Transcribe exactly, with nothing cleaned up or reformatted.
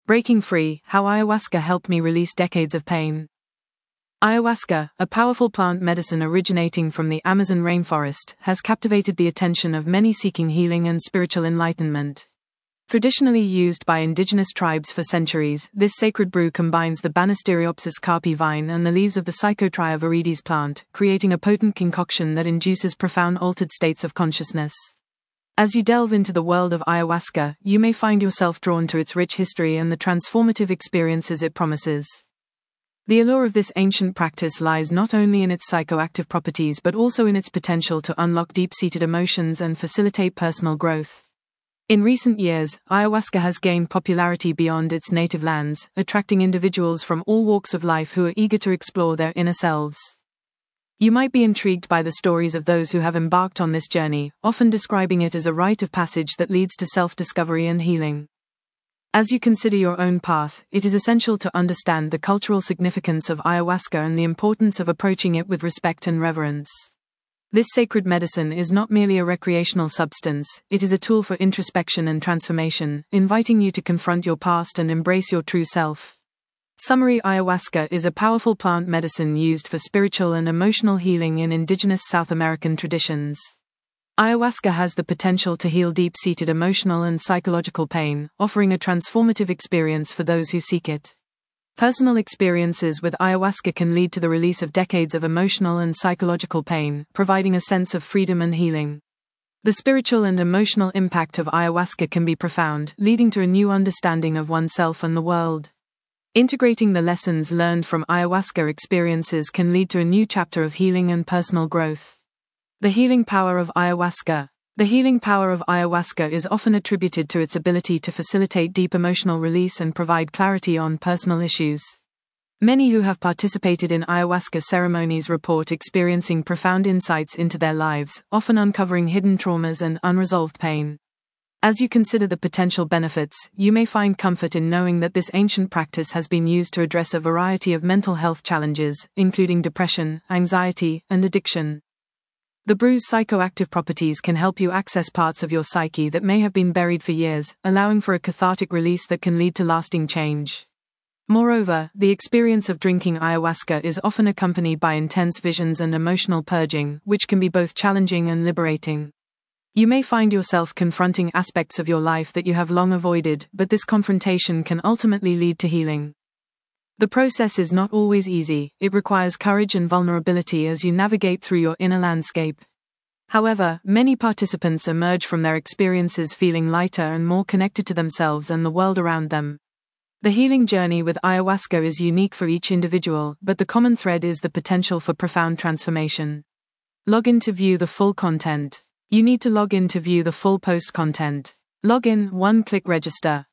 Breaking Free: How Ayahuasca Helped Me Release Decades of Pain. Ayahuasca, a powerful plant medicine originating from the Amazon rainforest, has captivated the attention of many seeking healing and spiritual enlightenment. Traditionally used by indigenous tribes for centuries, this sacred brew combines the Banisteriopsis carpi vine and the leaves of the Psychotria viridis plant, creating a potent concoction that induces profound altered states of consciousness. As you delve into the world of ayahuasca, you may find yourself drawn to its rich history and the transformative experiences it promises. The allure of this ancient practice lies not only in its psychoactive properties but also in its potential to unlock deep-seated emotions and facilitate personal growth. In recent years, ayahuasca has gained popularity beyond its native lands, attracting individuals from all walks of life who are eager to explore their inner selves. You might be intrigued by the stories of those who have embarked on this journey, often describing it as a rite of passage that leads to self-discovery and healing. As you consider your own path, it is essential to understand the cultural significance of ayahuasca and the importance of approaching it with respect and reverence. This sacred medicine is not merely a recreational substance, it is a tool for introspection and transformation, inviting you to confront your past and embrace your true self. Summary: Ayahuasca is a powerful plant medicine used for spiritual and emotional healing in indigenous South American traditions. Ayahuasca has the potential to heal deep-seated emotional and psychological pain, offering a transformative experience for those who seek it. Personal experiences with ayahuasca can lead to the release of decades of emotional and psychological pain, providing a sense of freedom and healing. The spiritual and emotional impact of ayahuasca can be profound, leading to a new understanding of oneself and the world. Integrating the lessons learned from ayahuasca experiences can lead to a new chapter of healing and personal growth. The healing power of ayahuasca. The healing power of ayahuasca is often attributed to its ability to facilitate deep emotional release and provide clarity on personal issues. Many who have participated in ayahuasca ceremonies report experiencing profound insights into their lives, often uncovering hidden traumas and unresolved pain. As you consider the potential benefits, you may find comfort in knowing that this ancient practice has been used to address a variety of mental health challenges, including depression, anxiety, and addiction. The brew's psychoactive properties can help you access parts of your psyche that may have been buried for years, allowing for a cathartic release that can lead to lasting change. Moreover, the experience of drinking ayahuasca is often accompanied by intense visions and emotional purging, which can be both challenging and liberating. You may find yourself confronting aspects of your life that you have long avoided, but this confrontation can ultimately lead to healing. The process is not always easy, it requires courage and vulnerability as you navigate through your inner landscape. However, many participants emerge from their experiences feeling lighter and more connected to themselves and the world around them. The healing journey with ayahuasca is unique for each individual, but the common thread is the potential for profound transformation. Log in to view the full content. You need to log in to view the full post content. Log in, one-click register.